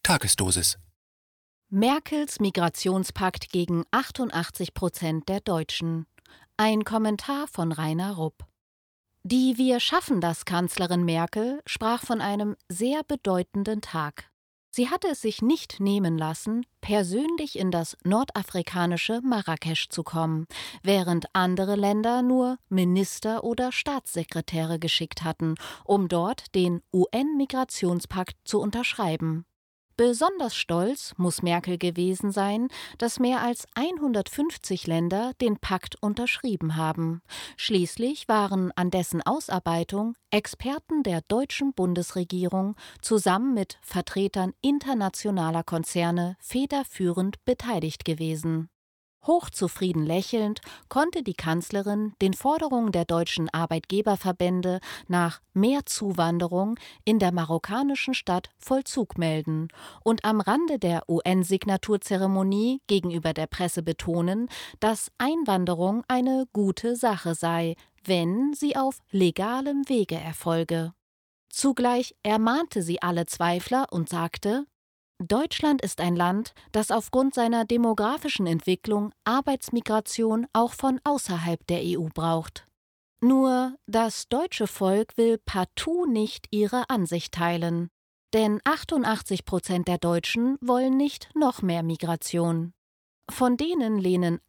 Tagesdosis. Merkels Migrationspakt gegen 88% der Deutschen. Ein Kommentar von Rainer Rupp. Die Wir-schaffen-das-Kanzlerin Merkel sprach von einem sehr bedeutenden Tag. Sie hatte es sich nicht nehmen lassen, persönlich in das nordafrikanische Marrakesch zu kommen, während andere Länder nur Minister oder Staatssekretäre geschickt hatten, um dort den UN-Migrationspakt zu unterschreiben. Besonders stolz muss Merkel gewesen sein, dass mehr als 150 Länder den Pakt unterschrieben haben. Schließlich waren an dessen Ausarbeitung Experten der deutschen Bundesregierung zusammen mit Vertretern internationaler Konzerne federführend beteiligt gewesen. Hochzufrieden lächelnd konnte die Kanzlerin den Forderungen der deutschen Arbeitgeberverbände nach mehr Zuwanderung in der marokkanischen Stadt Vollzug melden und am Rande der UN-Signaturzeremonie gegenüber der Presse betonen, dass Einwanderung eine gute Sache sei, wenn sie auf legalem Wege erfolge. Zugleich ermahnte sie alle Zweifler und sagte: Deutschland ist ein Land, das aufgrund seiner demografischen Entwicklung Arbeitsmigration auch von außerhalb der EU braucht. Nur das deutsche Volk will partout nicht ihre Ansicht teilen. Denn 88% der Deutschen wollen nicht noch mehr Migration. Von denen lehnen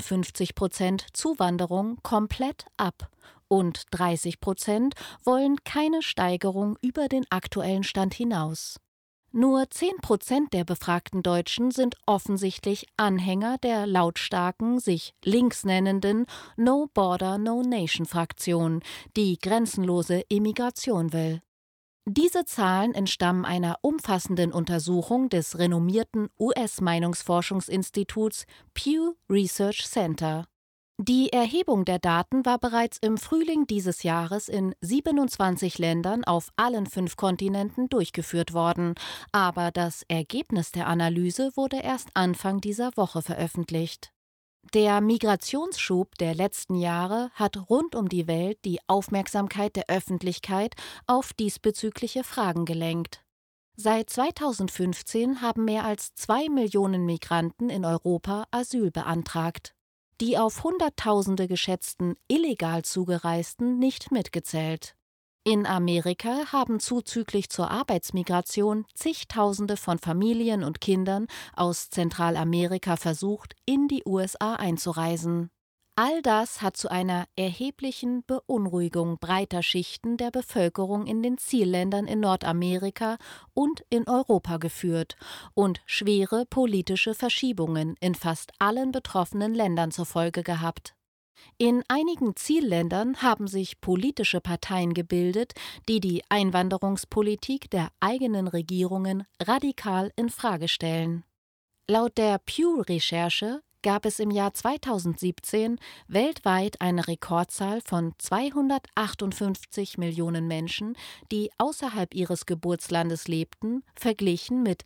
58% Zuwanderung komplett ab und 30% wollen keine Steigerung über den aktuellen Stand hinaus. Nur 10% der befragten Deutschen sind offensichtlich Anhänger der lautstarken, sich links nennenden No Border, No Nation Fraktion, die grenzenlose Immigration will. Diese Zahlen entstammen einer umfassenden Untersuchung des renommierten US-Meinungsforschungsinstituts Pew Research Center. Die Erhebung der Daten war bereits im Frühling dieses Jahres in 27 Ländern auf allen 5 Kontinenten durchgeführt worden, aber das Ergebnis der Analyse wurde erst Anfang dieser Woche veröffentlicht. Der Migrationsschub der letzten Jahre hat rund um die Welt die Aufmerksamkeit der Öffentlichkeit auf diesbezügliche Fragen gelenkt. Seit 2015 haben mehr als 2 Millionen Migranten in Europa Asyl beantragt. Die auf Hunderttausende geschätzten illegal Zugereisten nicht mitgezählt. In Amerika haben zuzüglich zur Arbeitsmigration zigtausende von Familien und Kindern aus Zentralamerika versucht, in die USA einzureisen. All das hat zu einer erheblichen Beunruhigung breiter Schichten der Bevölkerung in den Zielländern in Nordamerika und in Europa geführt und schwere politische Verschiebungen in fast allen betroffenen Ländern zur Folge gehabt. In einigen Zielländern haben sich politische Parteien gebildet, die die Einwanderungspolitik der eigenen Regierungen radikal in Frage stellen. Laut der Pew-Recherche gab es im Jahr 2017 weltweit eine Rekordzahl von 258 Millionen Menschen, die außerhalb ihres Geburtslandes lebten, verglichen mit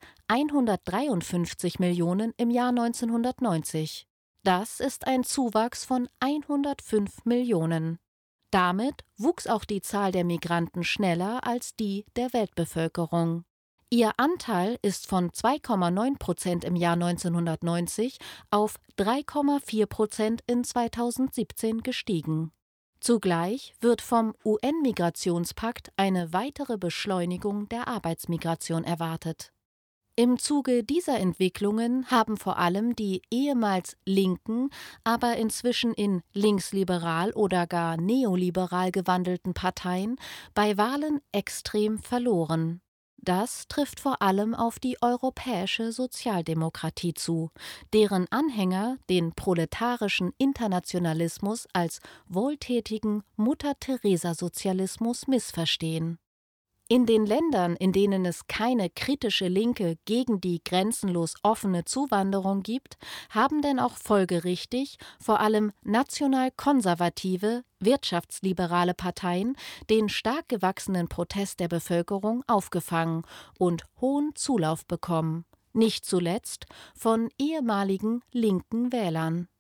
153 Millionen im Jahr 1990. Das ist ein Zuwachs von 105 Millionen. Damit wuchs auch die Zahl der Migranten schneller als die der Weltbevölkerung. Ihr Anteil ist von 2,9% im Jahr 1990 auf 3,4% in 2017 gestiegen. Zugleich wird vom UN-Migrationspakt eine weitere Beschleunigung der Arbeitsmigration erwartet. Im Zuge dieser Entwicklungen haben vor allem die ehemals linken, aber inzwischen in linksliberal oder gar neoliberal gewandelten Parteien bei Wahlen extrem verloren. Das trifft vor allem auf die europäische Sozialdemokratie zu, deren Anhänger den proletarischen Internationalismus als wohltätigen Mutter-Teresa-Sozialismus missverstehen. In den Ländern, in denen es keine kritische Linke gegen die grenzenlos offene Zuwanderung gibt, haben denn auch folgerichtig vor allem national-konservative, wirtschaftsliberale Parteien den stark gewachsenen Protest der Bevölkerung aufgefangen und hohen Zulauf bekommen, nicht zuletzt von ehemaligen linken Wählern.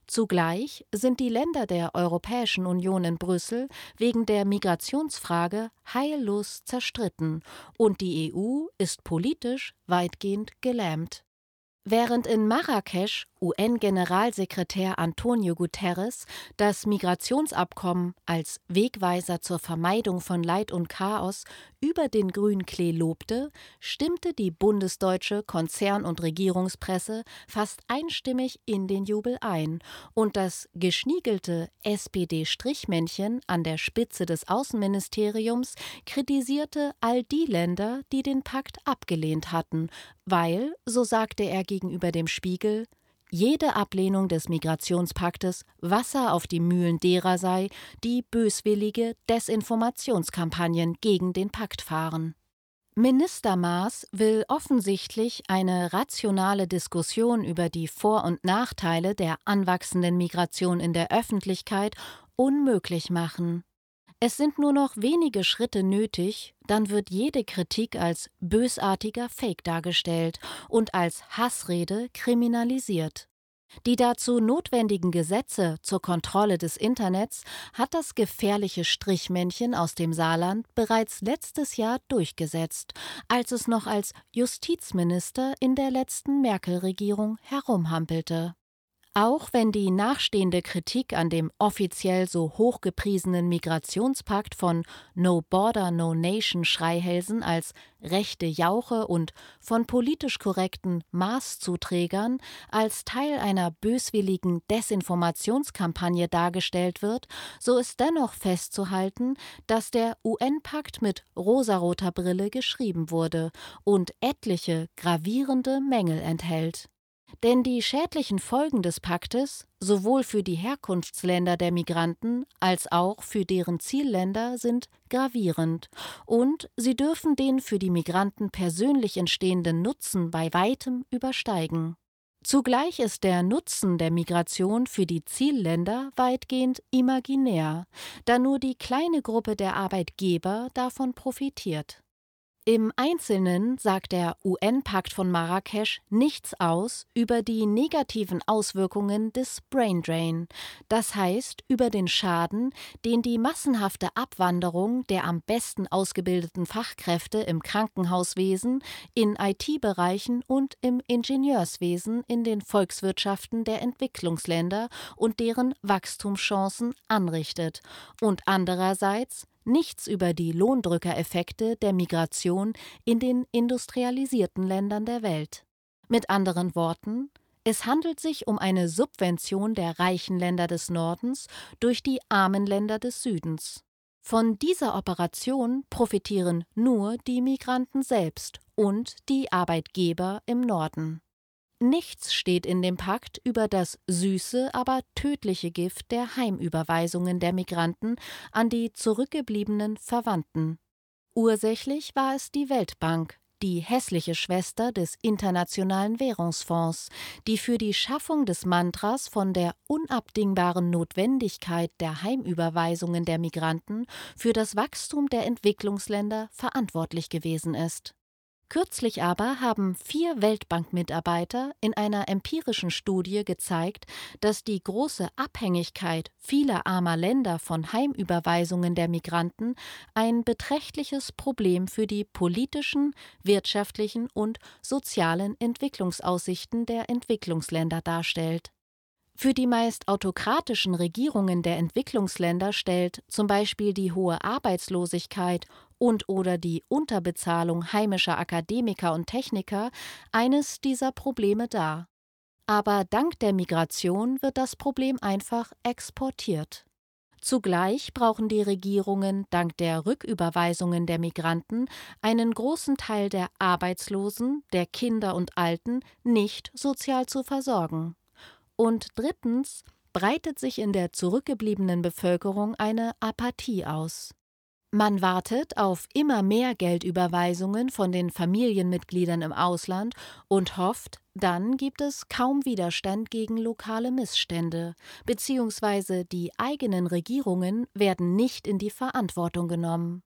Zugleich sind die Länder der Europäischen Union in Brüssel wegen der Migrationsfrage heillos zerstritten und die EU ist politisch weitgehend gelähmt. Während in Marrakesch UN-Generalsekretär Antonio Guterres das Migrationsabkommen als Wegweiser zur Vermeidung von Leid und Chaos über den grünen Klee lobte, stimmte die bundesdeutsche Konzern- und Regierungspresse fast einstimmig in den Jubel ein und das geschniegelte SPD-Strichmännchen an der Spitze des Außenministeriums kritisierte all die Länder, die den Pakt abgelehnt hatten, weil, so sagte er gegenüber dem Spiegel, jede Ablehnung des Migrationspaktes Wasser auf die Mühlen derer sei, die böswillige Desinformationskampagnen gegen den Pakt fahren. Minister Maas will offensichtlich eine rationale Diskussion über die Vor- und Nachteile der anwachsenden Migration in der Öffentlichkeit unmöglich machen. Es sind nur noch wenige Schritte nötig, dann wird jede Kritik als bösartiger Fake dargestellt und als Hassrede kriminalisiert. Die dazu notwendigen Gesetze zur Kontrolle des Internets hat das gefährliche Strichmännchen aus dem Saarland bereits letztes Jahr durchgesetzt, als es noch als Justizminister in der letzten Merkel-Regierung herumhampelte. Auch wenn die nachstehende Kritik an dem offiziell so hochgepriesenen Migrationspakt von No Border, No Nation Schreihälsen als rechte Jauche und von politisch korrekten Maßzuträgern als Teil einer böswilligen Desinformationskampagne dargestellt wird, so ist dennoch festzuhalten, dass der UN-Pakt mit rosaroter Brille geschrieben wurde und etliche gravierende Mängel enthält. Denn die schädlichen Folgen des Paktes, sowohl für die Herkunftsländer der Migranten als auch für deren Zielländer, sind gravierend und sie dürfen den für die Migranten persönlich entstehenden Nutzen bei weitem übersteigen. Zugleich ist der Nutzen der Migration für die Zielländer weitgehend imaginär, da nur die kleine Gruppe der Arbeitgeber davon profitiert. Im Einzelnen sagt der UN-Pakt von Marrakesch nichts aus über die negativen Auswirkungen des Braindrain, das heißt über den Schaden, den die massenhafte Abwanderung der am besten ausgebildeten Fachkräfte im Krankenhauswesen, in IT-Bereichen und im Ingenieurswesen in den Volkswirtschaften der Entwicklungsländer und deren Wachstumschancen anrichtet und andererseits nichts über die Lohndrückereffekte der Migration in den industrialisierten Ländern der Welt. Mit anderen Worten, es handelt sich um eine Subvention der reichen Länder des Nordens durch die armen Länder des Südens. Von dieser Operation profitieren nur die Migranten selbst und die Arbeitgeber im Norden. Nichts steht in dem Pakt über das süße, aber tödliche Gift der Heimüberweisungen der Migranten an die zurückgebliebenen Verwandten. Ursächlich war es die Weltbank, die hässliche Schwester des Internationalen Währungsfonds, die für die Schaffung des Mantras von der unabdingbaren Notwendigkeit der Heimüberweisungen der Migranten für das Wachstum der Entwicklungsländer verantwortlich gewesen ist. Kürzlich aber haben 4 Weltbank-Mitarbeiter in einer empirischen Studie gezeigt, dass die große Abhängigkeit vieler armer Länder von Heimüberweisungen der Migranten ein beträchtliches Problem für die politischen, wirtschaftlichen und sozialen Entwicklungsaussichten der Entwicklungsländer darstellt. Für die meist autokratischen Regierungen der Entwicklungsländer stellt zum Beispiel die hohe Arbeitslosigkeit und/oder die Unterbezahlung heimischer Akademiker und Techniker eines dieser Probleme dar. Aber dank der Migration wird das Problem einfach exportiert. Zugleich brauchen die Regierungen dank der Rücküberweisungen der Migranten einen großen Teil der Arbeitslosen, der Kinder und Alten nicht sozial zu versorgen. Und drittens breitet sich in der zurückgebliebenen Bevölkerung eine Apathie aus. Man wartet auf immer mehr Geldüberweisungen von den Familienmitgliedern im Ausland und hofft, dann gibt es kaum Widerstand gegen lokale Missstände, beziehungsweise die eigenen Regierungen werden nicht in die Verantwortung genommen.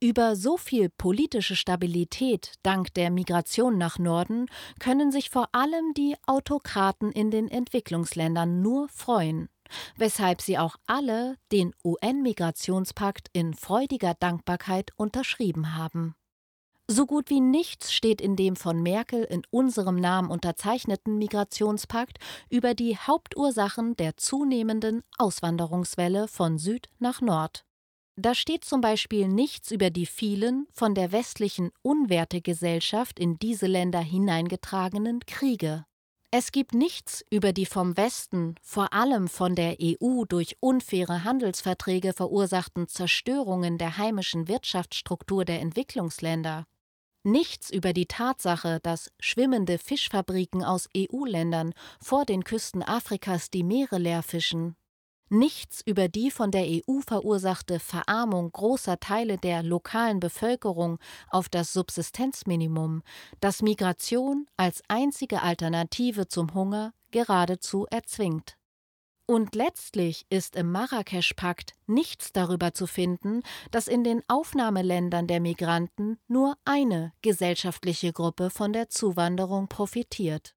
Über so viel politische Stabilität dank der Migration nach Norden können sich vor allem die Autokraten in den Entwicklungsländern nur freuen, weshalb sie auch alle den UN-Migrationspakt in freudiger Dankbarkeit unterschrieben haben. So gut wie nichts steht in dem von Merkel in unserem Namen unterzeichneten Migrationspakt über die Hauptursachen der zunehmenden Auswanderungswelle von Süd nach Nord. Da steht zum Beispiel nichts über die vielen von der westlichen Unwertegesellschaft in diese Länder hineingetragenen Kriege. Es gibt nichts über die vom Westen, vor allem von der EU durch unfaire Handelsverträge verursachten Zerstörungen der heimischen Wirtschaftsstruktur der Entwicklungsländer. Nichts über die Tatsache, dass schwimmende Fischfabriken aus EU-Ländern vor den Küsten Afrikas die Meere leer fischen. Nichts über die von der EU verursachte Verarmung großer Teile der lokalen Bevölkerung auf das Subsistenzminimum, das Migration als einzige Alternative zum Hunger geradezu erzwingt. Und letztlich ist im Marrakesch-Pakt nichts darüber zu finden, dass in den Aufnahmeländern der Migranten nur eine gesellschaftliche Gruppe von der Zuwanderung profitiert.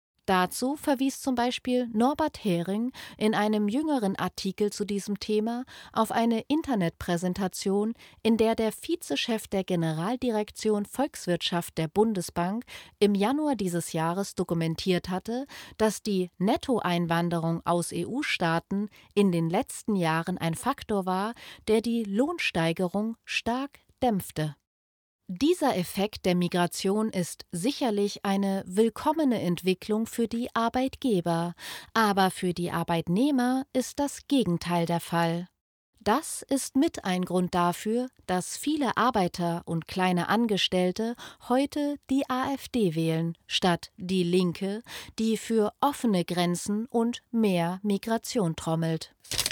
Dazu verwies zum Beispiel Norbert Hering in einem jüngeren Artikel zu diesem Thema auf eine Internetpräsentation, in der der Vizechef der Generaldirektion Volkswirtschaft der Bundesbank im Januar dieses Jahres dokumentiert hatte, dass die Nettoeinwanderung aus EU-Staaten in den letzten Jahren ein Faktor war, der die Lohnsteigerung stark dämpfte. Dieser Effekt der Migration ist sicherlich eine willkommene Entwicklung für die Arbeitgeber, aber für die Arbeitnehmer ist das Gegenteil der Fall. Das ist mit ein Grund dafür, dass viele Arbeiter und kleine Angestellte heute die AfD wählen, statt die Linke, die für offene Grenzen und mehr Migration trommelt.